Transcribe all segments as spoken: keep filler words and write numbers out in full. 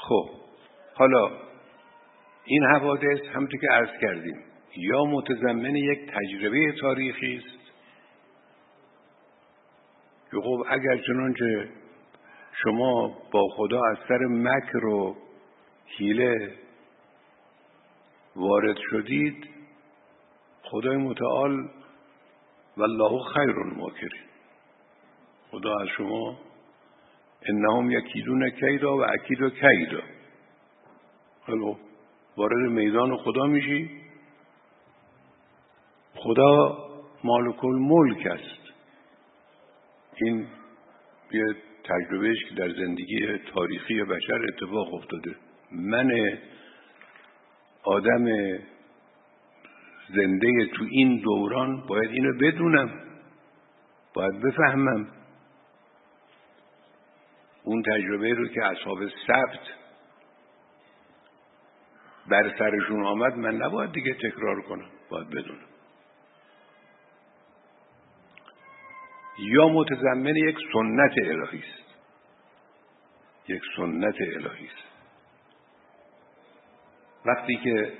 خب حالا این حوادث همونطور که عرض کردیم یا متضمن یک تجربه تاریخی است که خب اگر چنانچه شما با خدا از سر مکر و حیله وارد شدید، خدای متعال والله خیر الماکرین، خدا از شما انهم یکیدون کیدا و اکید کیدا، حالا وارد میدان خدا میشی. خدا مالک الملک است. این یه تجربهش که در زندگی تاریخی بشر اتفاق افتاده. من آدم زنده تو این دوران باید اینو بدونم، باید بفهمم. اون تجربه رو که اصحاب سبت بر سرشون آمد من نباید دیگه تکرار کنم، باید بدونم. یا متضمن یک سنت الهی است، یک سنت الهی است. وقتی که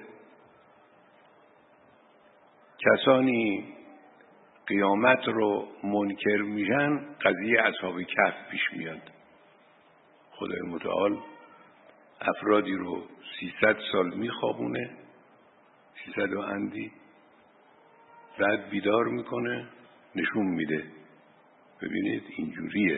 کسانی قیامت رو منکر میشن، قضیه اصحاب کهف پیش میاد. خدای متعال افرادی رو سیصد سال میخوابونه، سیصد و اندی، بعد بیدار میکنه، نشون میده ببینید اینجوریه.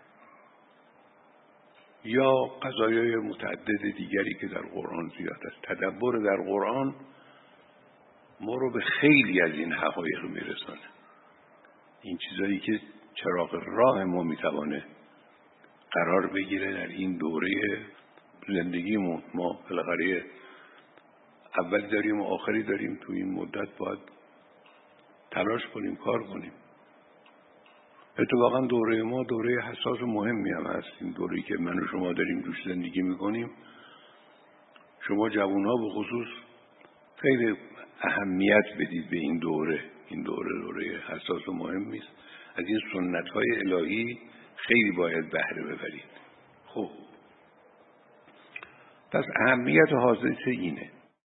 یا قضایای متعدد دیگری که در قرآن زیاد است. تدبر در قرآن ما رو به خیلی از این حقایق میرسانه. این چیزایی که چراغ راه ما میتوانه قرار بگیره در این دوره زندگیمون. ما بالاخره اولی داریم و آخری داریم، تو این مدت باید تلاش کنیم، کار کنیم. اتفاقا دوره ما دوره حساس و مهمی هم هست. این دوره‌ای که من و شما داریم توش زندگی میکنیم، شما جوان‌ها به خصوص خیلی اهمیت بدید به این دوره. این دوره دوره حساس و مهمی است. از این سنت‌های الهی خیلی باید بهره ببرید. خب پس اهمیت حادثه اینه.